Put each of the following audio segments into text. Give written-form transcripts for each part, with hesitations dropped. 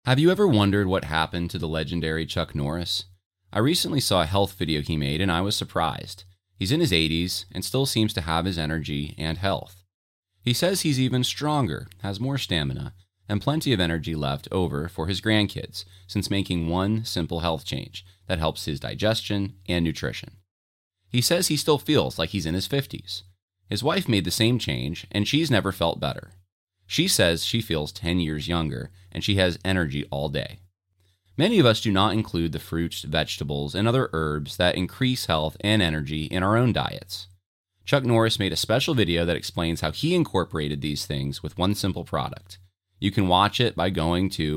Have you ever wondered what happened to the legendary Chuck Norris? I recently saw a health video he made and I was surprised. He's in his 80s and still seems to have his energy and health. He says he's even stronger, has more stamina, and plenty of energy left over for his grandkids since making one simple health change that helps his digestion and nutrition. He says he still feels like he's in his 50s. His wife made the same change and she's never felt better. She says she feels 10 years younger and she has energy all day. Many of us do not include the fruits, vegetables, and other herbs that increase health and energy in our own diets. Chuck Norris made a special video that explains how he incorporated these things with one simple product. You can watch it by going to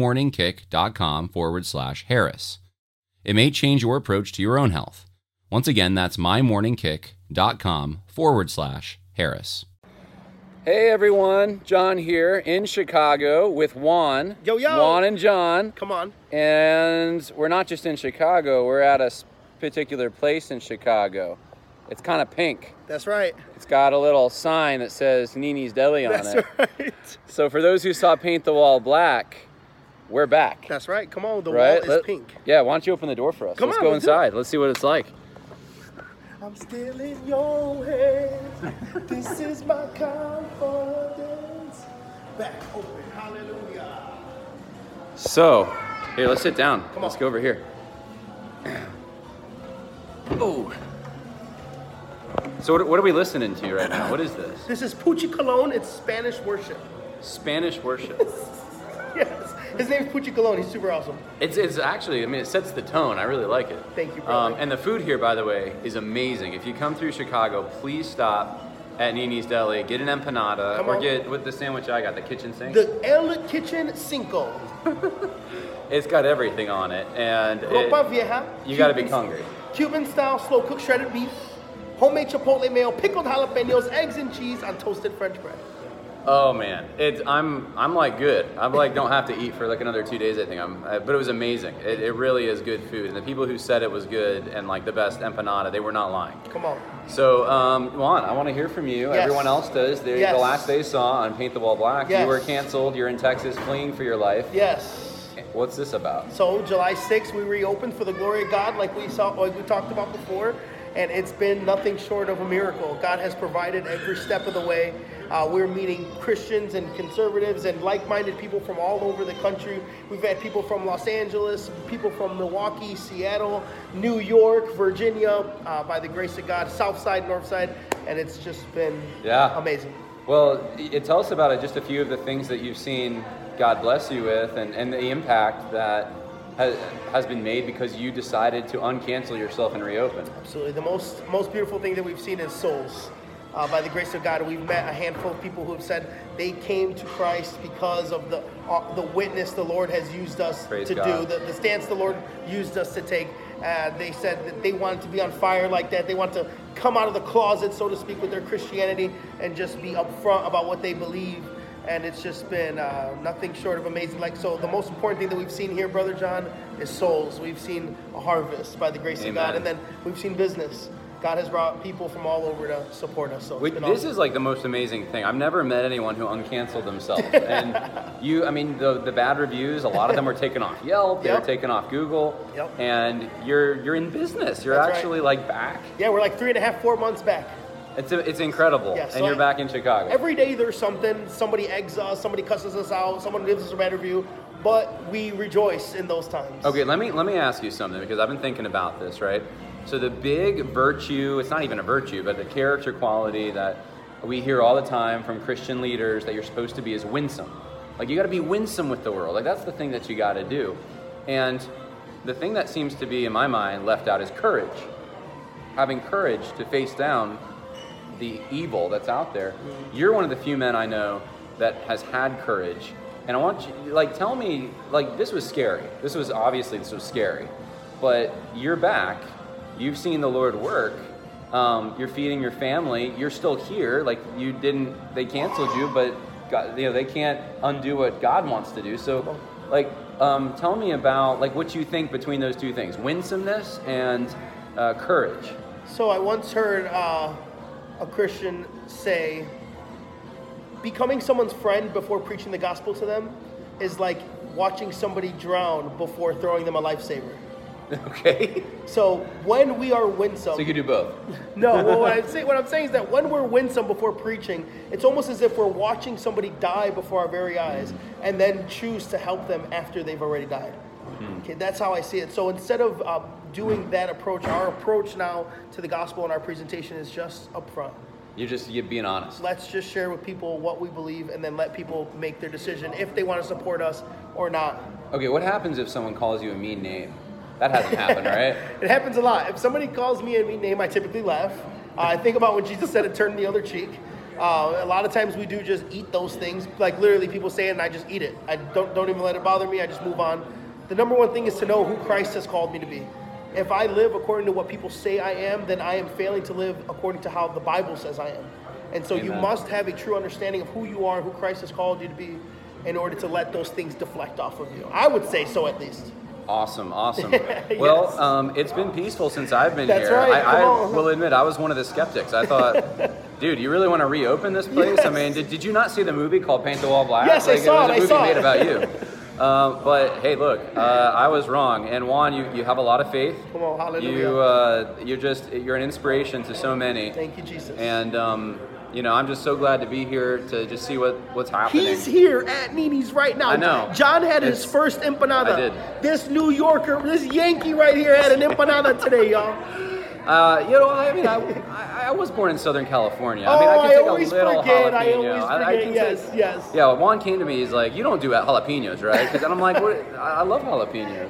mymorningkick.com/Harris. It may change your approach to your own health. Once again, that's mymorningkick.com/Harris. Hey everyone, John here in Chicago with Juan. Yo. Juan and John. Come on. And we're not just in Chicago, we're at a particular place in Chicago. It's kind of pink. That's right. It's got a little sign that says Nini's Deli on it. That's right. So for those who saw Paint the Wall Black, we're back. That's right. Come on, the Right? wall is pink. Yeah, why don't you open the door for us? Come Let's on, go let's do inside. Let's see what it's like. I'm still in your hands. This is my confidence. Back open. Hallelujah. So, here, let's sit down. Come on. Let's go over here. Oh. So what are we listening to right now? What is this? This is Pucci Colon. It's Spanish worship. Spanish worship. Yes. His name's Pucci Colon. He's super awesome. It's actually, I mean, it sets the tone. I really like it. Thank you, brother. And the food here, by the way, is amazing. If you come through Chicago, please stop at Nini's Deli, get an empanada, Come or on. get with the sandwich I got, the kitchen sink. The El Kitchen Cinco. It's got everything on it, and Ropa Vieja. you got to be Cuban- hungry. Cuban style slow cooked shredded beef. Homemade chipotle mayo, pickled jalapenos, eggs and cheese on toasted French bread. Oh man, I'm like good. I'm like don't have to eat for like another 2 days. I think but it was amazing. It really is good food, and the people who said it was good and like the best empanada, they were not lying. Come on. So Juan, I want to hear from you. Yes. Everyone else does. The Yes. last they saw on Paint the Wall Black, Yes. you were canceled. You're in Texas, fleeing for your life. Yes. What's this about? So July 6th, we reopened for the glory of God, like we talked about before, and it's been nothing short of a miracle. God has provided every step of the way. We're meeting Christians and conservatives and like-minded people from all over the country. We've had people from Los Angeles, people from Milwaukee, Seattle, New York, Virginia, by the grace of God, South Side, North Side, and it's just been amazing. Well, tell us about it. Just a few of the things that you've seen God bless you with, and the impact that has been made because you decided to uncancel yourself and reopen. Absolutely. The most beautiful thing that we've seen is souls. By the grace of God, we've met a handful of people who have said they came to Christ because of the witness the Lord has used us Praise to God. do, the stance the Lord used us to take. They said that they wanted to be on fire like that. They want to come out of the closet, so to speak, with their Christianity and just be upfront about what they believe. And it's just been nothing short of amazing. So the most important thing that we've seen here, Brother John, is souls. We've seen a harvest by the grace of God. And then we've seen business. God has brought people from all over to support us. So it's been This awesome. is like the most amazing thing. I've never met anyone who uncanceled themselves. And the bad reviews, a lot of them were taken off Yelp, they were taken off Google. Yep. And you're in business. You're That's actually like back. Yeah, we're like 3.5, 4 months back. It's incredible. Yeah, so and you're back in Chicago. Every day there's something. Somebody eggs us, somebody cusses us out, someone gives us a bad review, but we rejoice in those times. Okay, let me ask you something because I've been thinking about this, right? So the big virtue, it's not even a virtue, but the character quality that we hear all the time from Christian leaders that you're supposed to be is winsome. Like you got to be winsome with the world. Like that's the thing that you got to do. And the thing that seems to be in my mind left out is courage. Having courage to face down the evil that's out there. You're one of the few men I know that has had courage. And I want you, tell me, this was scary. This was scary. But you're back. You've seen the Lord work. You're feeding your family. You're still here. They canceled you, but God, they can't undo what God wants to do. So, tell me about, what you think between those two things, winsomeness and courage. So I once heard a Christian say, becoming someone's friend before preaching the gospel to them is like watching somebody drown before throwing them a lifesaver. Okay. So when we are winsome, So you could do both. no, well, what I'm saying is that when we're winsome before preaching, it's almost as if we're watching somebody die before our very eyes and then choose to help them after they've already died. Okay, that's how I see it. So instead of doing that approach, our approach now to the gospel and our presentation is just upfront. You're being honest. Let's just share with people what we believe and then let people make their decision if they want to support us or not. Okay, what happens if someone calls you a mean name? That hasn't happened, right? It happens a lot. If somebody calls me a mean name, I typically laugh. I think about when Jesus said to turn the other cheek. A lot of times we do just eat those things. Like literally people say it and I just eat it. I don't even let it bother me. I just move on. The number one thing is to know who Christ has called me to be. If I live according to what people say I am, then I am failing to live according to how the Bible says I am. And so Amen. You must have a true understanding of who you are, who Christ has called you to be, in order to let those things deflect off of you. I would say so, at least. Awesome. Yes. Well, it's been peaceful since I've been That's here. right. I Come on. will admit, I was one of the skeptics. I thought, dude, you really want to reopen this place? Yes. I mean, did you not see the movie called Paint the Wall Black? Yes, I saw it. It was a movie made it. about you. But hey, look, I was wrong. And Juan, you have a lot of faith. Come on, hallelujah. You're an inspiration to so many. Thank you, Jesus. And I'm just so glad to be here to just see what's happening. He's here at Nini's right now. I know. John had his first empanada. I did. This New Yorker, this Yankee right here had an empanada today, y'all. I was born in Southern California. I mean, I can take a little jalapeno. I always forget. Yes. Yeah, Juan came to me. He's like, "You don't do jalapenos, right?" And I'm like, "I love jalapenos."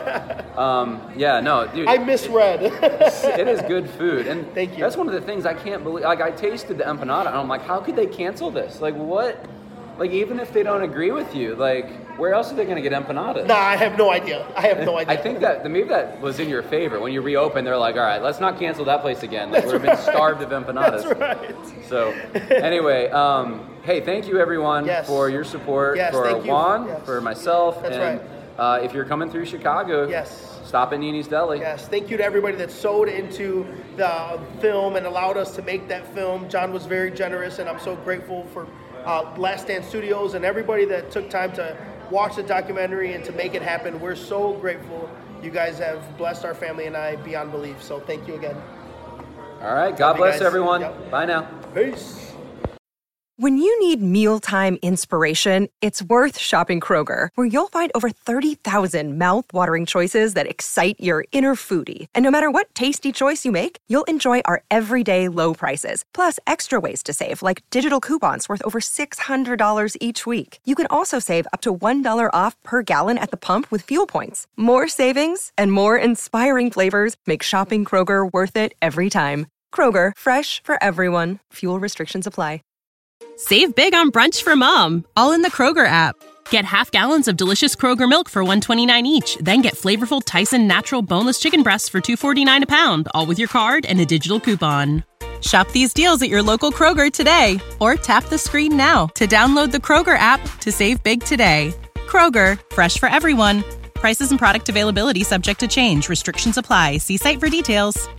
So, dude. I misread. It is good food, and Thank you. That's one of the things I can't believe. Like, I tasted the empanada, and I'm like, "How could they cancel this? Like, what? Like, even if they don't agree with you, like, where else are they going to get empanadas?" Nah, I have no idea. I think that maybe that was in your favor. When you reopen, they're like, all right, let's not cancel that place again. Like, we've been starved of empanadas. That's right. So anyway, hey, thank you everyone for your support, for Juan, for myself. That's and if you're coming through Chicago, stop at Nini's Deli. Yes, thank you to everybody that sewed into the film and allowed us to make that film. John was very generous, and I'm so grateful for Last Stand Studios and everybody that took time to watch the documentary and to make it happen. We're so grateful. You guys have blessed our family and I beyond belief. So thank you again. All right. God bless everyone. Yep. Bye now. Peace. When you need mealtime inspiration, it's worth shopping Kroger, where you'll find over 30,000 mouth-watering choices that excite your inner foodie. And no matter what tasty choice you make, you'll enjoy our everyday low prices, plus extra ways to save, like digital coupons worth over $600 each week. You can also save up to $1 off per gallon at the pump with fuel points. More savings and more inspiring flavors make shopping Kroger worth it every time. Kroger, fresh for everyone. Fuel restrictions apply. Save big on brunch for mom, all in the Kroger app. Get half gallons of delicious Kroger milk for $1.29 each. Then get flavorful Tyson natural boneless chicken breasts for $2.49 a pound, all with your card and a digital coupon. Shop these deals at your local Kroger today, or tap the screen now to download the Kroger app to save big today. Kroger, fresh for everyone. Prices and product availability subject to change. Restrictions apply. See site for details.